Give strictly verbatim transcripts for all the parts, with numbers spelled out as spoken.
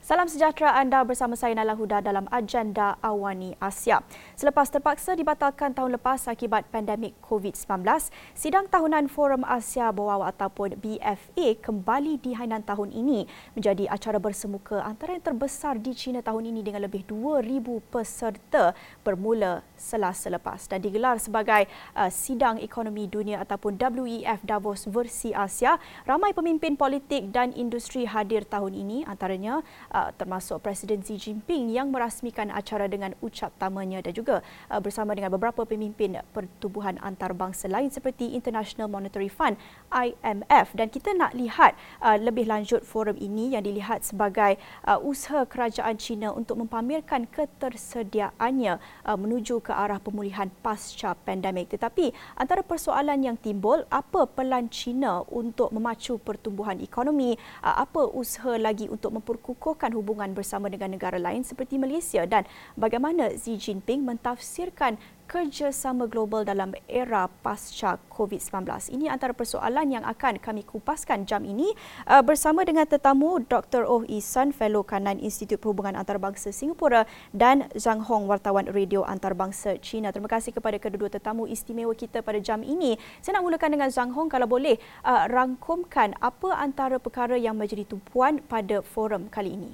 Salam sejahtera anda bersama saya Nala Huda dalam agenda Awani Asia. Selepas terpaksa dibatalkan tahun lepas akibat pandemik covid sembilan belas, sidang tahunan Forum Asia Bawah ataupun B F A kembali di Hainan tahun ini menjadi acara bersemuka antara yang terbesar di China tahun ini dengan lebih dua ribu peserta bermula Selasa lepas dan digelar sebagai uh, sidang ekonomi dunia ataupun W E F Davos versi Asia. Ramai pemimpin politik dan industri hadir tahun ini, antaranya Uh, termasuk Presiden Xi Jinping yang merasmikan acara dengan ucap tamanya dan juga uh, bersama dengan beberapa pemimpin pertubuhan antarabangsa lain seperti International Monetary Fund I M F. Dan kita nak lihat uh, lebih lanjut forum ini yang dilihat sebagai uh, usaha kerajaan China untuk mempamerkan ketersediaannya uh, menuju ke arah pemulihan pasca pandemik. Tetapi antara persoalan yang timbul, apa pelan China untuk memacu pertumbuhan ekonomi, uh, apa usaha lagi untuk memperkukuhkan hubungan bersama dengan negara lain seperti Malaysia, dan bagaimana Xi Jinping mentafsirkan kerjasama global dalam era pasca covid sembilan belas. Ini antara persoalan yang akan kami kupaskan jam ini uh, bersama dengan tetamu Doktor Oh Ihsan, Fellow Kanan Institut Perhubungan Antarabangsa Singapura, dan Zhang Hong, wartawan radio antarabangsa China. Terima kasih kepada kedua-dua tetamu istimewa kita pada jam ini. Saya nak mulakan dengan Zhang Hong, kalau boleh uh, rangkumkan apa antara perkara yang menjadi tumpuan pada forum kali ini.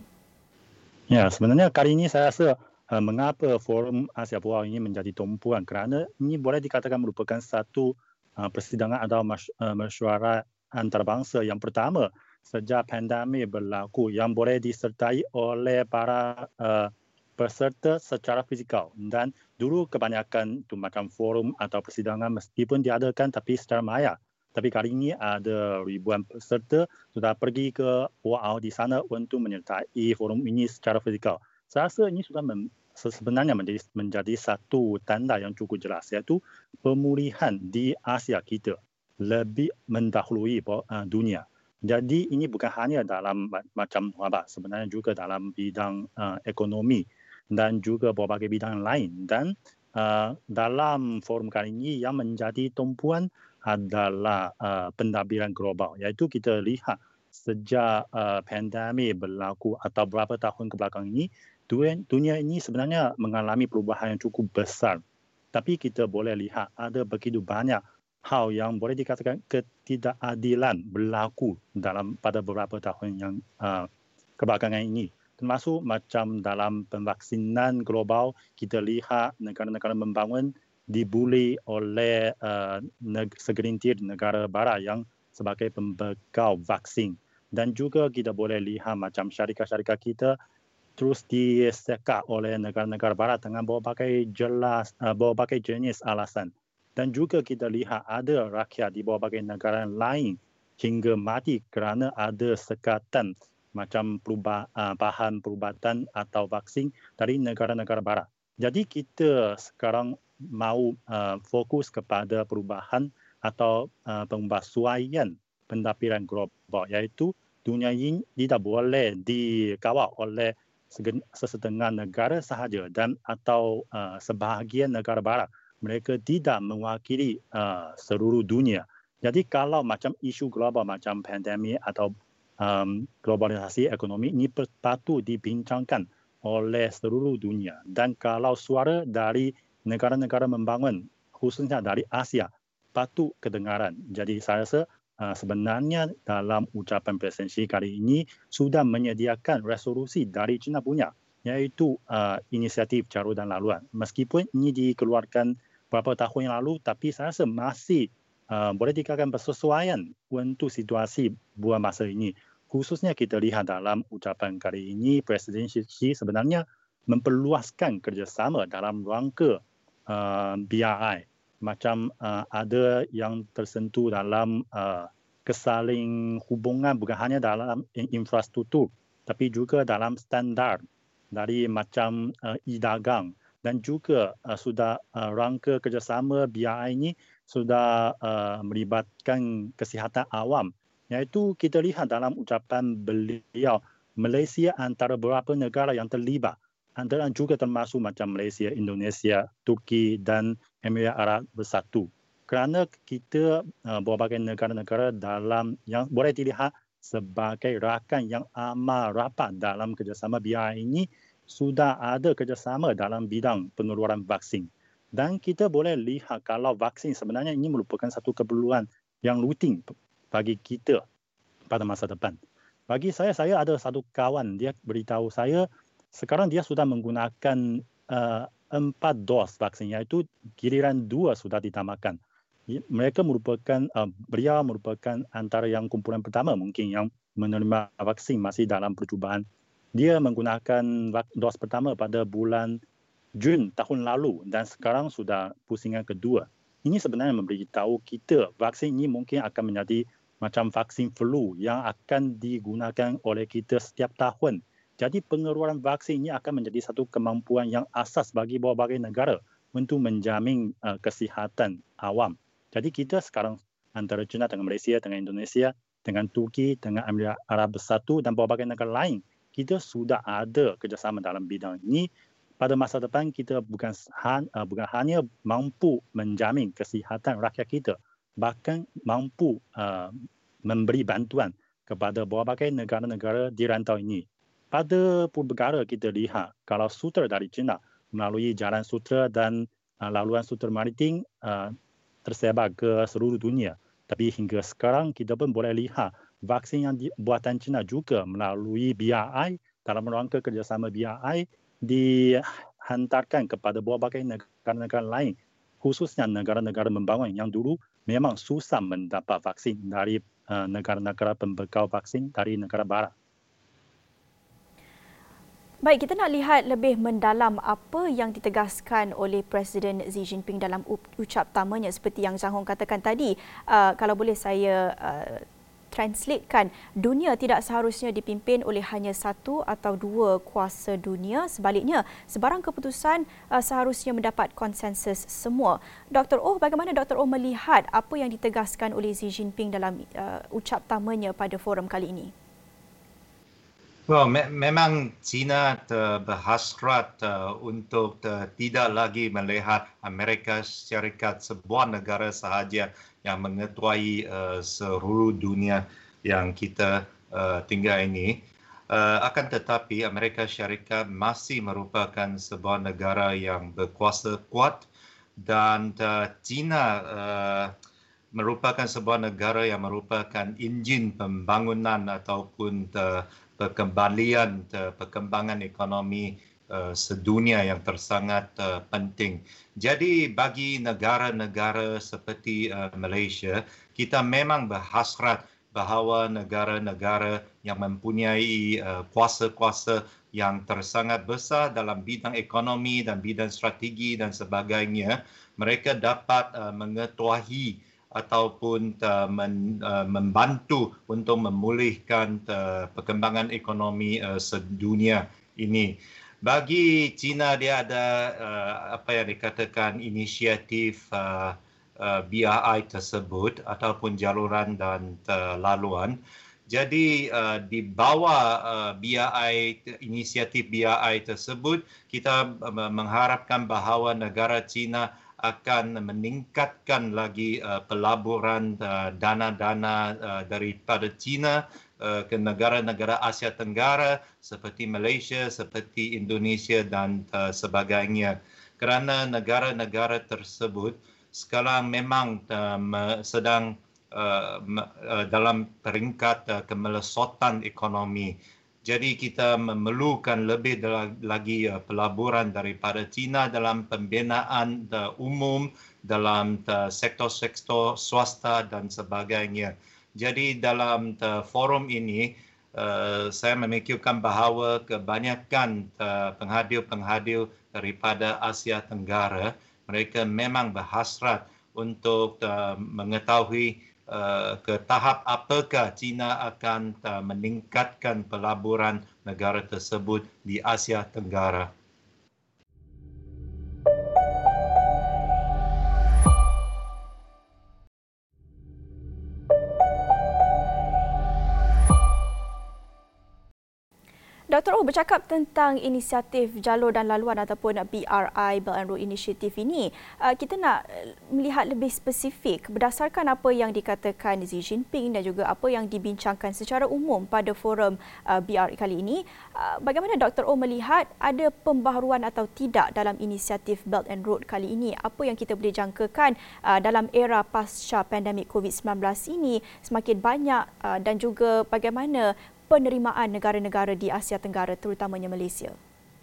Ya, sebenarnya kali ini saya rasa uh, mengapa Forum Asia Bawah ini menjadi tumpuan, kerana ini boleh dikatakan merupakan satu uh, persidangan atau mas, uh, mesyuarat antarabangsa yang pertama sejak pandemik berlaku yang boleh disertai oleh para uh, peserta secara fizikal. Dan dulu kebanyakan itu macam forum atau persidangan meskipun diadakan tapi secara maya. Tapi kali ini ada ribuan peserta sudah pergi ke Pulau di sana untuk menyertai forum ini secara fizikal. Saya rasa ini sudah mem- sebenarnya menjadi, menjadi satu tanda yang cukup jelas, iaitu pemulihan di Asia kita lebih mendahului uh, dunia. Jadi ini bukan hanya dalam macam apa, sebenarnya juga dalam bidang uh, ekonomi dan juga berbagai bidang lain. Dan uh, dalam forum kali ini yang menjadi tumpuan adalah uh, pentadbiran global, iaitu kita lihat sejak uh, pandemik berlaku atau beberapa tahun kebelakang ini, dunia ini sebenarnya mengalami perubahan yang cukup besar. Tapi kita boleh lihat ada begitu banyak hal yang boleh dikatakan ketidakadilan berlaku dalam pada beberapa tahun yang uh, kebelakangan ini. Termasuk macam dalam pemvaksinan global, kita lihat negara-negara membangun dibuli oleh uh, neg- segelintir negara barat yang sebagai pembekal vaksin. Dan juga kita boleh lihat macam syarikat-syarikat kita terus disekat oleh negara-negara barat dengan berbagai jelas, uh, berbagai jenis alasan. Dan juga kita lihat ada rakyat di berbagai negara lain hingga mati kerana ada sekatan macam perubah, uh, bahan perubatan atau vaksin dari negara-negara barat. Jadi kita sekarang mahu uh, fokus kepada perubahan atau uh, pembasuaian pentadbiran global, iaitu dunia ini tidak boleh dikawal oleh sesetengah negara sahaja dan atau uh, sebahagian negara barat. Mereka tidak mewakili uh, seluruh dunia. Jadi kalau macam isu global macam pandemik atau um, globalisasi ekonomi ini patut dibincangkan oleh seluruh dunia. Dan kalau suara dari negara-negara membangun, khususnya dari Asia, patut kedengaran. Jadi saya rasa uh, sebenarnya dalam ucapan Presiden Xi kali ini sudah menyediakan resolusi dari China punya, iaitu uh, inisiatif carudan laluan. Meskipun ini dikeluarkan beberapa tahun yang lalu, tapi saya rasa masih uh, boleh dikatakan bersesuaian untuk situasi buat masa ini. Khususnya kita lihat dalam ucapan kali ini, Presiden Xi sebenarnya memperluaskan kerjasama dalam rangka uh, B R I. Macam uh, ada yang tersentuh dalam uh, kesaling hubungan bukan hanya dalam infrastruktur, tapi juga dalam standar dari macam uh, e-dagang. Dan juga uh, sudah uh, rangka kerjasama B R I ini sudah uh, melibatkan kesihatan awam. Iaitu kita lihat dalam ucapan beliau, Malaysia antara beberapa negara yang terlibat. Antara juga termasuk macam Malaysia, Indonesia, Turki dan Emirat Arab Bersatu. Kerana kita uh, berbagai negara-negara dalam yang boleh dilihat sebagai rakan yang amat rapat dalam kerjasama B R I ini sudah ada kerjasama dalam bidang pengeluaran vaksin. Dan kita boleh lihat kalau vaksin sebenarnya ini merupakan satu keperluan yang rutin bagi kita pada masa depan. Bagi saya, saya ada satu kawan, dia beritahu saya sekarang dia sudah menggunakan uh, empat dos vaksin, iaitu giliran dua sudah ditambahkan. Mereka merupakan, uh, beliau merupakan antara yang kumpulan pertama mungkin yang menerima vaksin masih dalam percubaan. Dia menggunakan dos pertama pada bulan Jun tahun lalu dan sekarang sudah pusingan kedua. Ini sebenarnya memberitahu kita vaksin ini mungkin akan menjadi macam vaksin flu yang akan digunakan oleh kita setiap tahun. Jadi pengeluaran vaksin ini akan menjadi satu kemampuan yang asas bagi berbagai negara untuk menjamin uh, kesihatan awam. Jadi kita sekarang antara China dengan Malaysia, dengan Indonesia, dengan Turki, dengan Emirat Arab Bersatu dan berbagai negara lain, kita sudah ada kerjasama dalam bidang ini. Pada masa depan kita bukan, uh, bukan hanya mampu menjamin kesihatan rakyat kita, bahkan mampu uh, memberi bantuan kepada berbagai negara-negara di rantau ini. Pada Purugara kita lihat kalau sutera dari China melalui jalan sutera dan uh, laluan sutera maritim uh, tersebar ke seluruh dunia. Tapi hingga sekarang kita pun boleh lihat vaksin yang buatan China juga melalui B R I dalam rangka kerjasama B R I dihantarkan kepada berbagai negara-negara lain, khususnya negara-negara membangun yang dulu memang susah mendapat vaksin dari uh, negara-negara pembekal vaksin dari negara barat. Baik, kita nak lihat lebih mendalam apa yang ditegaskan oleh Presiden Xi Jinping dalam ucap tamanya seperti yang Zhang Hong katakan tadi. Uh, kalau boleh saya uh, translatekan, dunia tidak seharusnya dipimpin oleh hanya satu atau dua kuasa dunia. Sebaliknya, sebarang keputusan uh, seharusnya mendapat konsensus semua. Doktor Oh, bagaimana Doktor Oh melihat apa yang ditegaskan oleh Xi Jinping dalam uh, ucap tamanya pada forum kali ini? Well, me- memang China berhasrat uh, untuk uh, tidak lagi melihat Amerika Syarikat sebuah negara sahaja yang mengetuai uh, seluruh dunia yang kita uh, tinggal ini. Uh, akan tetapi Amerika Syarikat masih merupakan sebuah negara yang berkuasa kuat dan uh, China uh, merupakan sebuah negara yang merupakan enjin pembangunan ataupun uh, perkembalian uh, perkembangan ekonomi uh, sedunia yang tersangat uh, penting. Jadi bagi negara-negara seperti uh, Malaysia, kita memang berhasrat bahawa negara-negara yang mempunyai uh, kuasa-kuasa yang tersangat besar dalam bidang ekonomi dan bidang strategi dan sebagainya, mereka dapat uh, mengetuahi ataupun uh, men, uh, membantu untuk memulihkan uh, perkembangan ekonomi uh, sedunia ini. Bagi China, dia ada uh, apa yang dikatakan inisiatif uh, uh, B R I tersebut ataupun jaluran dan uh, laluan. Jadi uh, di bawah uh, B R I, inisiatif B R I tersebut, kita uh, mengharapkan bahawa negara China akan meningkatkan lagi uh, pelaburan uh, dana-dana uh, daripada China uh, ke negara-negara Asia Tenggara seperti Malaysia, seperti Indonesia dan uh, sebagainya. Kerana negara-negara tersebut sekarang memang uh, sedang uh, uh, dalam peringkat uh, kemelesotan ekonomi. Jadi kita memerlukan lebih lagi pelaburan daripada China dalam pembinaan umum, dalam sektor-sektor swasta dan sebagainya. Jadi dalam forum ini, saya memikirkan bahawa kebanyakan penghadir-penghadir daripada Asia Tenggara, mereka memang berhasrat untuk mengetahui Uh, ke tahap apakah China akan uh, meningkatkan pelaburan negara tersebut di Asia Tenggara. Doktor Oh, bercakap tentang inisiatif jalur dan laluan ataupun B R I, Belt and Road Initiative ini, uh, kita nak melihat lebih spesifik berdasarkan apa yang dikatakan Xi Jinping dan juga apa yang dibincangkan secara umum pada forum uh, B R I kali ini. Uh, bagaimana Doktor Oh melihat ada pembaharuan atau tidak dalam inisiatif Belt and Road kali ini? Apa yang kita boleh jangkakan uh, dalam era pasca pandemik COVID sembilan belas ini semakin banyak uh, dan juga bagaimana penerimaan negara-negara di Asia Tenggara terutamanya Malaysia?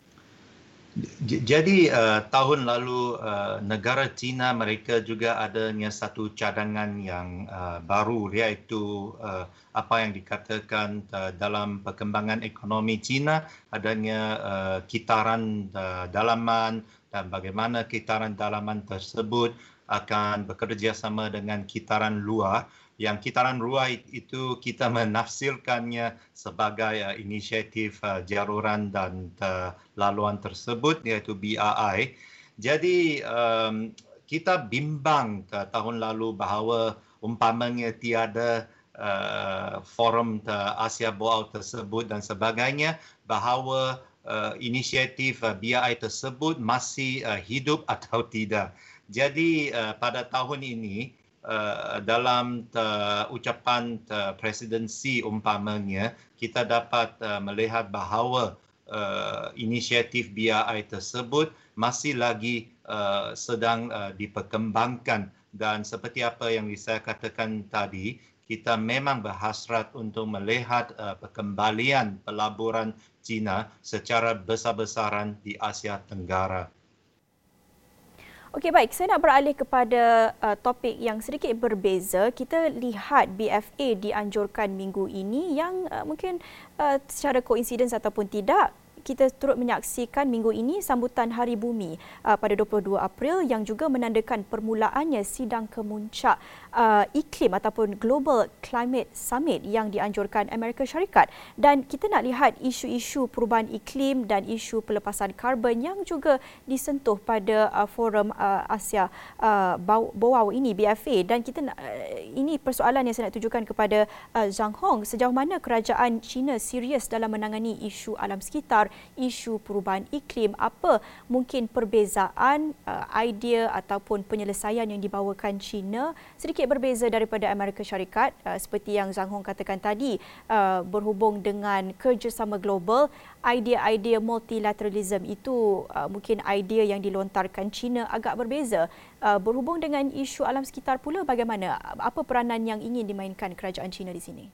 Jadi uh, tahun lalu uh, negara China mereka juga adanya satu cadangan yang uh, baru, iaitu uh, apa yang dikatakan uh, dalam perkembangan ekonomi China adanya uh, kitaran uh, dalaman dan bagaimana kitaran dalaman tersebut akan bekerjasama dengan kitaran luar. Yang kitaran luar itu kita menafsirkannya sebagai uh, inisiatif uh, jaluran dan uh, laluan tersebut, iaitu B R I. Jadi um, kita bimbang uh, tahun lalu bahawa umpamanya tiada uh, forum uh, Asia Boao tersebut dan sebagainya, bahawa uh, inisiatif uh, B R I tersebut masih uh, hidup atau tidak. Jadi uh, pada tahun ini, Uh, dalam uh, ucapan uh, Presiden Xi umpamanya, kita dapat uh, melihat bahawa uh, inisiatif B R I tersebut masih lagi uh, sedang uh, diperkembangkan, dan seperti apa yang saya katakan tadi, kita memang berhasrat untuk melihat uh, perkembalian pelaburan China secara besar-besaran di Asia Tenggara. Okey, baik. Saya nak beralih kepada uh, topik yang sedikit berbeza. Kita lihat B F A dianjurkan minggu ini yang uh, mungkin uh, secara koinsiden ataupun tidak, kita turut menyaksikan minggu ini sambutan Hari Bumi uh, pada dua puluh dua April yang juga menandakan permulaannya sidang kemuncak uh, iklim ataupun Global Climate Summit yang dianjurkan Amerika Syarikat. Dan kita nak lihat isu-isu perubahan iklim dan isu pelepasan karbon yang juga disentuh pada uh, forum uh, Asia uh, Boao ini, B F A. Dan kita nak, uh, ini persoalan yang saya nak tujukan kepada uh, Zhang Hong. Sejauh mana kerajaan China serius dalam menangani isu alam sekitar, isu perubahan iklim? Apa mungkin perbezaan uh, idea ataupun penyelesaian yang dibawakan China sedikit berbeza daripada Amerika Syarikat, uh, seperti yang Zhang Hong katakan tadi, uh, berhubung dengan kerjasama global, idea-idea multilateralism itu uh, mungkin idea yang dilontarkan China agak berbeza. Uh, berhubung dengan isu alam sekitar pula, bagaimana? Apa peranan yang ingin dimainkan kerajaan China di sini?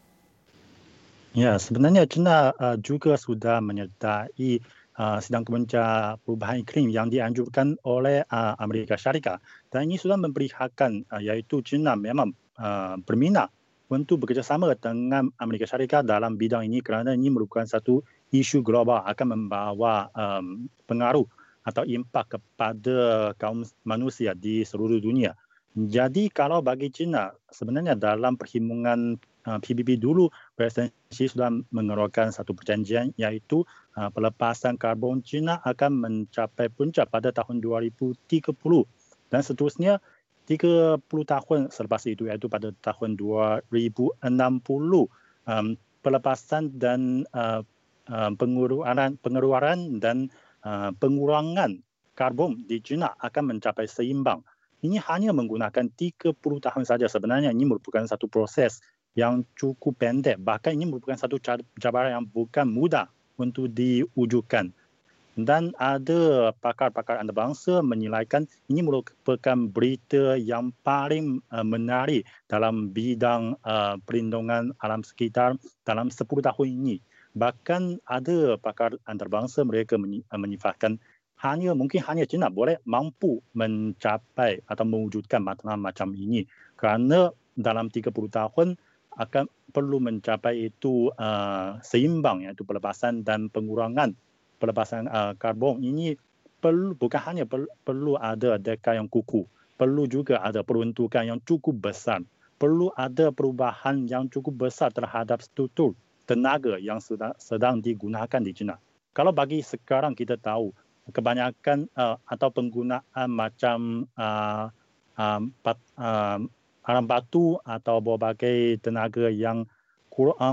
Ya, sebenarnya China uh, juga sudah menyertai uh, sidang kemuncak perubahan iklim yang dianjurkan oleh uh, Amerika Syarikat. Dan ini sudah memperlihatkan uh, iaitu China memang uh, berminat untuk bekerjasama dengan Amerika Syarikat dalam bidang ini kerana ini merupakan satu isu global akan membawa um, pengaruh atau impak kepada kaum manusia di seluruh dunia. Jadi kalau bagi China, sebenarnya dalam perhimpunan uh, P B B dulu, Presiden Xi sudah mengeluarkan satu perjanjian iaitu uh, pelepasan karbon China akan mencapai puncak pada tahun dua ribu tiga puluh dan seterusnya tiga puluh tahun selepas itu, iaitu pada tahun dua ribu enam puluh um, pelepasan dan uh, uh, pengeluaran, pengeluaran dan uh, pengurangan karbon di China akan mencapai seimbang. Ini hanya menggunakan tiga puluh tahun saja. Sebenarnya ini merupakan satu proses yang cukup pendek. Bahkan ini merupakan satu cabaran yang bukan mudah untuk diwujudkan. Dan ada pakar-pakar antarabangsa menilaikan ini merupakan berita yang paling uh, menarik dalam bidang uh, perlindungan alam sekitar dalam sepuluh tahun ini. Bahkan ada pakar antarabangsa mereka menyifatkan hanya mungkin hanya China boleh mampu mencapai atau mewujudkan matlamat macam ini kerana dalam tiga puluh tahun akan perlu mencapai itu uh, seimbang, iaitu pelepasan dan pengurangan pelepasan uh, karbon. Ini perlu bukan hanya perlu, perlu ada deka yang kukuh, perlu juga ada peruntukan yang cukup besar, perlu ada perubahan yang cukup besar terhadap struktur tenaga yang sedang, sedang digunakan di China. Kalau bagi sekarang kita tahu kebanyakan uh, atau penggunaan macam uh, um, uh, alam batu atau berbagai tenaga yang kurang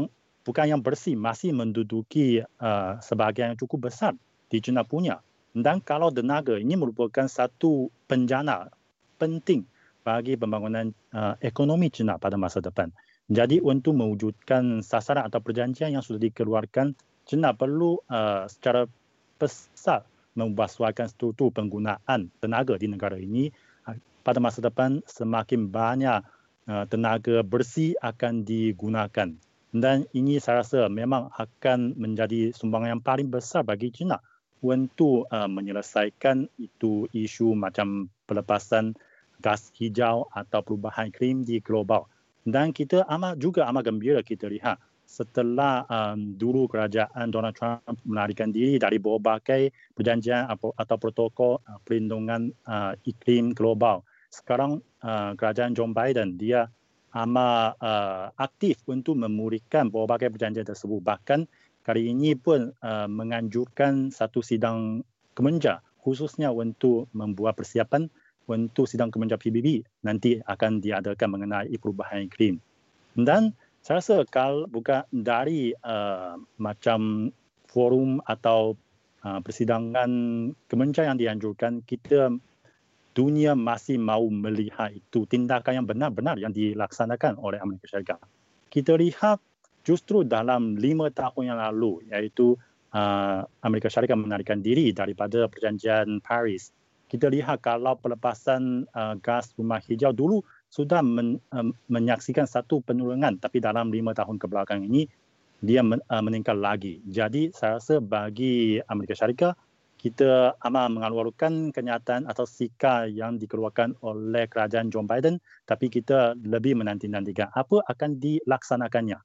bukan yang bersih, masih menduduki uh, sebahagian yang cukup besar di China punya. Dan kalau tenaga ini merupakan satu penjana penting bagi pembangunan uh, ekonomi China pada masa depan. Jadi untuk mewujudkan sasaran atau perjanjian yang sudah dikeluarkan, China perlu uh, secara besar membasuhkan struktur penggunaan tenaga di negara ini. Uh, pada masa depan semakin banyak uh, tenaga bersih akan digunakan. Dan ini saya rasa memang akan menjadi sumbangan yang paling besar bagi China untuk uh, menyelesaikan itu isu macam pelepasan gas hijau atau perubahan iklim di global. Dan kita amat juga amat gembira kita lihat setelah um, dulu kerajaan Donald Trump melarikan diri dari berbagai perjanjian atau protokol uh, perlindungan uh, iklim global. Sekarang uh, kerajaan Joe Biden dia amat uh, aktif untuk memulihkan berbagai perjanjian tersebut. Bahkan kali ini pun uh, menganjurkan satu sidang kemenja khususnya untuk membuat persiapan untuk sidang kemenja P B B nanti akan diadakan mengenai perubahan iklim. Dan saya rasa kalau bukan dari uh, macam forum atau uh, persidangan kemenja yang dianjurkan, kita dunia masih mahu melihat itu tindakan yang benar-benar yang dilaksanakan oleh Amerika Syarikat. Kita lihat justru dalam lima tahun yang lalu, iaitu uh, Amerika Syarikat menarikan diri daripada perjanjian Paris. Kita lihat kalau pelepasan uh, gas rumah hijau dulu sudah men, um, menyaksikan satu penurunan, tapi dalam lima tahun kebelakang ini dia men, uh, meningkat lagi. Jadi saya rasa bagi Amerika Syarikat, kita amat mengeluarkan kenyataan atau sikap yang dikeluarkan oleh kerajaan Joe Biden, tapi kita lebih menanti-nantikan apa akan dilaksanakannya.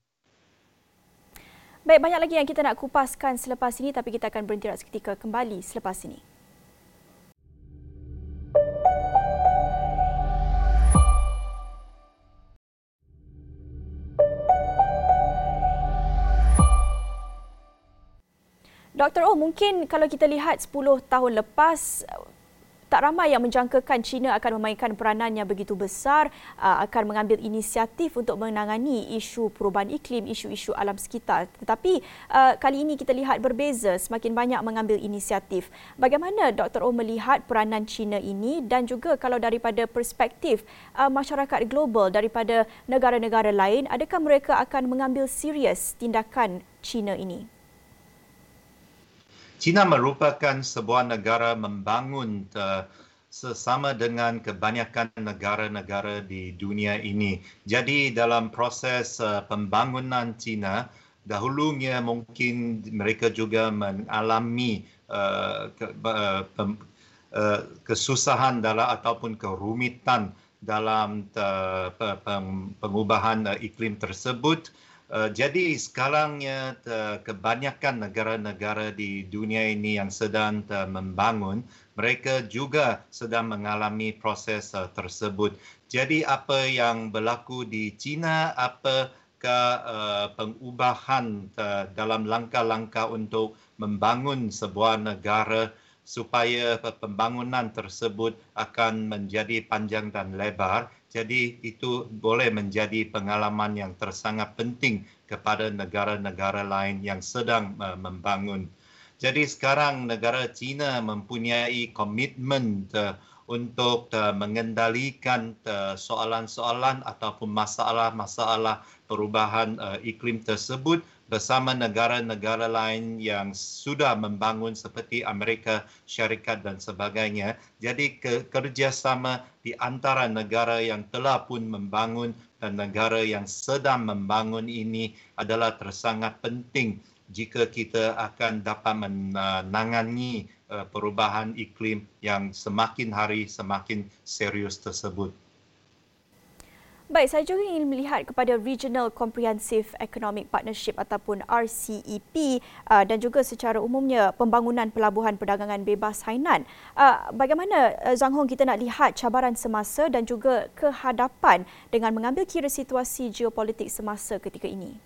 Baik, banyak lagi yang kita nak kupaskan selepas ini, tapi kita akan berhenti seketika, kembali selepas ini. Doktor Oh, mungkin kalau kita lihat sepuluh tahun lepas, tak ramai yang menjangkakan China akan memainkan peranan yang begitu besar, akan mengambil inisiatif untuk menangani isu perubahan iklim, isu-isu alam sekitar. Tetapi kali ini kita lihat berbeza, semakin banyak mengambil inisiatif. Bagaimana Doktor Oh melihat peranan China ini dan juga kalau daripada perspektif masyarakat global, daripada negara-negara lain, adakah mereka akan mengambil serius tindakan China ini? China merupakan sebuah negara membangun uh, sesama dengan kebanyakan negara-negara di dunia ini. Jadi dalam proses uh, pembangunan China, dahulunya mungkin mereka juga mengalami uh, ke, uh, pem, uh, kesusahan dalam ataupun kerumitan dalam uh, pengubahan uh, iklim tersebut. Uh, jadi sekarangnya uh, kebanyakan negara-negara di dunia ini yang sedang uh, membangun, mereka juga sedang mengalami proses uh, tersebut. Jadi apa yang berlaku di China, apakah uh, pengubahan uh, dalam langkah-langkah untuk membangun sebuah negara supaya pembangunan tersebut akan menjadi panjang dan lebar. Jadi itu boleh menjadi pengalaman yang tersangat penting kepada negara-negara lain yang sedang uh, membangun. Jadi sekarang negara China mempunyai komitmen uh, untuk uh, mengendalikan uh, soalan-soalan ataupun masalah-masalah perubahan uh, iklim tersebut bersama negara-negara lain yang sudah membangun seperti Amerika Syarikat dan sebagainya. Jadi ke- kerjasama di antara negara yang telah pun membangun dan negara yang sedang membangun ini adalah tersangat penting jika kita akan dapat menangani uh, perubahan iklim yang semakin hari semakin serius tersebut. Baik, saya juga ingin melihat kepada Regional Comprehensive Economic Partnership ataupun R C E P uh, dan juga secara umumnya pembangunan pelabuhan perdagangan bebas Hainan. Uh, bagaimana uh, Zhang Hong kita nak lihat cabaran semasa dan juga kehadapan dengan mengambil kira situasi geopolitik semasa ketika ini?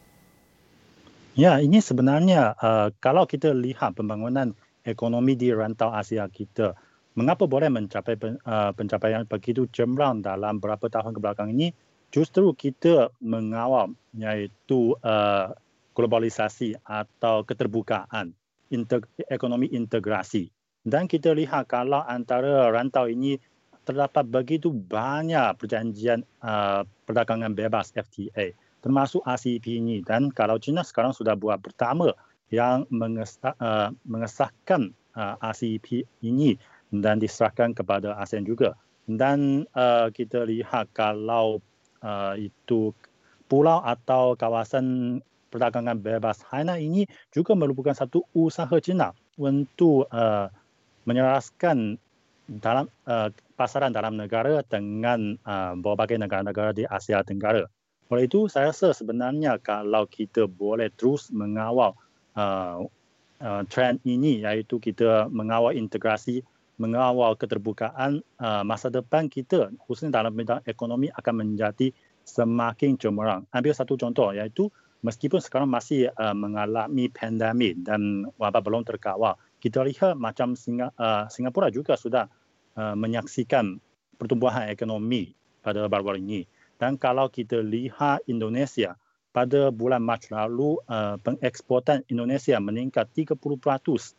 Ya, ini sebenarnya uh, kalau kita lihat pembangunan ekonomi di rantau Asia kita, mengapa boleh mencapai uh, pencapaian begitu cemerlang dalam beberapa tahun kebelakang ini? Justru kita mengawal iaitu uh, globalisasi atau keterbukaan, integ- ekonomi integrasi. Dan kita lihat kalau antara rantau ini terdapat begitu banyak perjanjian uh, perdagangan bebas F T A, termasuk R C E P ini. Dan kalau China sekarang sudah buat pertama yang mengesah, uh, mengesahkan uh, R C E P ini dan diserahkan kepada ASEAN juga. Dan uh, kita lihat kalau uh, itu pulau atau kawasan perdagangan bebas Hainan ini juga merupakan satu usaha China untuk uh, menyelaraskan dalam uh, pasaran dalam negara dengan uh, berbagai negara-negara di Asia Tenggara. Oleh itu, saya rasa sebenarnya kalau kita boleh terus mengawal uh, uh, trend ini, iaitu kita mengawal integrasi, mengawal keterbukaan, uh, masa depan kita, khususnya dalam bidang ekonomi akan menjadi semakin cemerlang. Ambil satu contoh, iaitu meskipun sekarang masih uh, mengalami pandemik dan wabak belum terkawal, kita lihat macam Singa, uh, Singapura juga sudah uh, menyaksikan pertumbuhan ekonomi pada baru-baru ini. Dan kalau kita lihat Indonesia, pada bulan Mac lalu, uh, pengeksportan Indonesia meningkat tiga puluh peratus.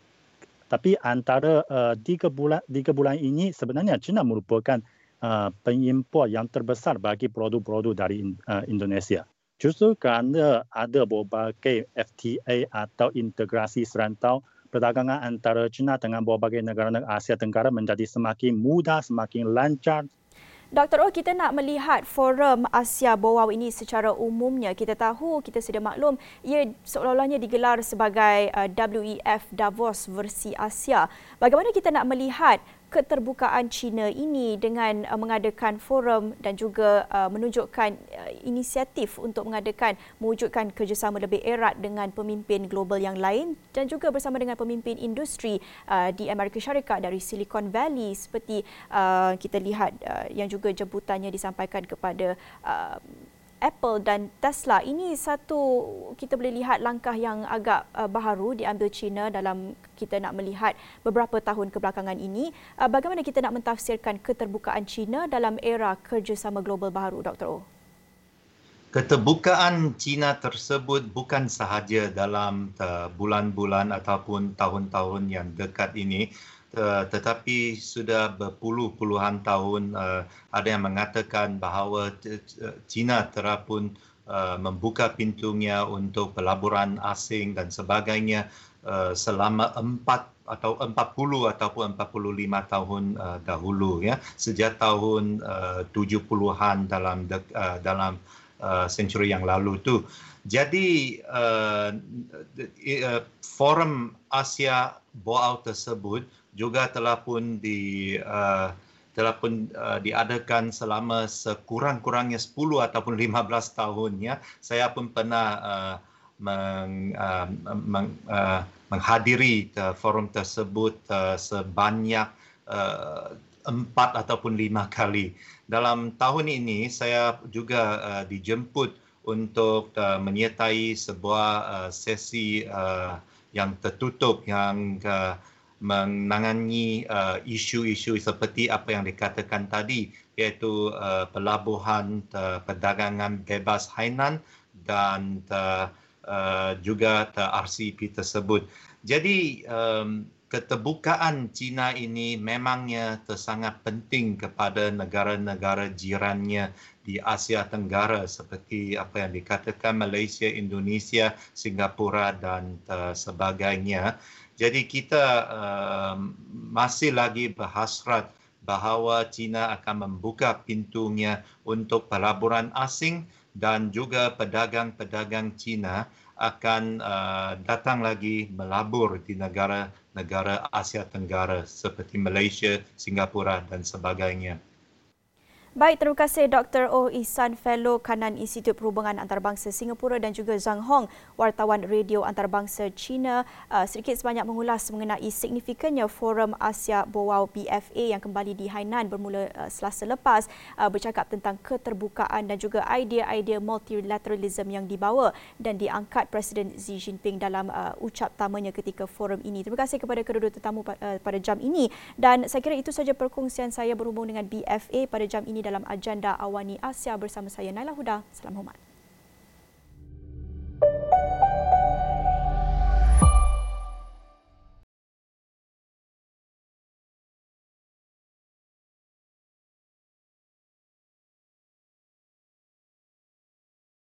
Tapi antara uh, tiga bulan tiga bulan ini sebenarnya China merupakan uh, pengimpor yang terbesar bagi produk-produk dari uh, Indonesia. Justru kerana ada berbagai F T A atau integrasi serantau, perdagangan antara China dengan berbagai negara-negara Asia Tenggara menjadi semakin mudah, semakin lancar. Doktor Oh, kita nak melihat forum Asia Bowau ini secara umumnya. Kita tahu, kita sedia maklum, ia seolah-olahnya digelar sebagai uh, W E F Davos versi Asia. Bagaimana kita nak melihat keterbukaan China ini dengan uh, mengadakan forum dan juga uh, menunjukkan uh, inisiatif untuk mengadakan, mewujudkan kerjasama lebih erat dengan pemimpin global yang lain dan juga bersama dengan pemimpin industri uh, di Amerika Syarikat dari Silicon Valley seperti uh, kita lihat uh, yang juga jemputannya disampaikan kepada uh, Apple dan Tesla. Ini satu, kita boleh lihat langkah yang agak uh, baharu diambil China dalam kita nak melihat beberapa tahun kebelakangan ini. Uh, bagaimana kita nak mentafsirkan keterbukaan China dalam era kerjasama global baharu, Doktor Oh? Keterbukaan China tersebut bukan sahaja dalam uh, bulan-bulan ataupun tahun-tahun yang dekat ini, Uh, tetapi sudah berpuluh-puluhan tahun uh, ada yang mengatakan bahawa China telah pun uh, membuka pintunya untuk pelaburan asing dan sebagainya uh, selama empat atau empat puluh ataupun empat puluh lima tahun uh, dahulu, ya, sejak tahun uh, tujuh puluhan dalam uh, dalam uh, senturi yang lalu tu. Jadi uh, uh, forum Asia Bowau tersebut juga telah pun di uh, telah pun uh, diadakan selama sekurang-kurangnya sepuluh ataupun lima belas tahun, ya. Saya pun pernah uh, meng, uh, meng, uh, menghadiri uh, forum tersebut uh, sebanyak uh, empat ataupun lima kali. Dalam tahun ini saya juga uh, dijemput untuk uh, menyertai sebuah uh, sesi uh, yang tertutup yang uh, menangani uh, isu-isu seperti apa yang dikatakan tadi, iaitu uh, pelabuhan uh, perdagangan bebas Hainan dan uh, uh, juga uh, R C E P tersebut. Jadi um, keterbukaan China ini memangnya tersangat penting kepada negara-negara jirannya di Asia Tenggara seperti apa yang dikatakan Malaysia, Indonesia, Singapura dan uh, sebagainya. Jadi kita uh, masih lagi berhasrat bahawa China akan membuka pintunya untuk pelaburan asing dan juga pedagang-pedagang China akan uh, datang lagi melabur di negara-negara Asia Tenggara seperti Malaysia, Singapura dan sebagainya. Baik, terima kasih Doktor Oh Ihsan, Fellow Kanan Institut Perhubungan Antarabangsa Singapura dan juga Zhang Hong, wartawan radio antarabangsa China, uh, sedikit sebanyak mengulas mengenai signifikannya Forum Asia Bowau B F A yang kembali di Hainan bermula uh, Selasa lepas, uh, bercakap tentang keterbukaan dan juga idea-idea multilateralism yang dibawa dan diangkat Presiden Xi Jinping dalam uh, ucap tamanya ketika forum ini. Terima kasih kepada kedua-dua tetamu uh, pada jam ini dan saya kira itu saja perkongsian saya berhubung dengan B F A pada jam ini dalam agenda Awani Asia bersama saya Naila Huda. Salam hormat.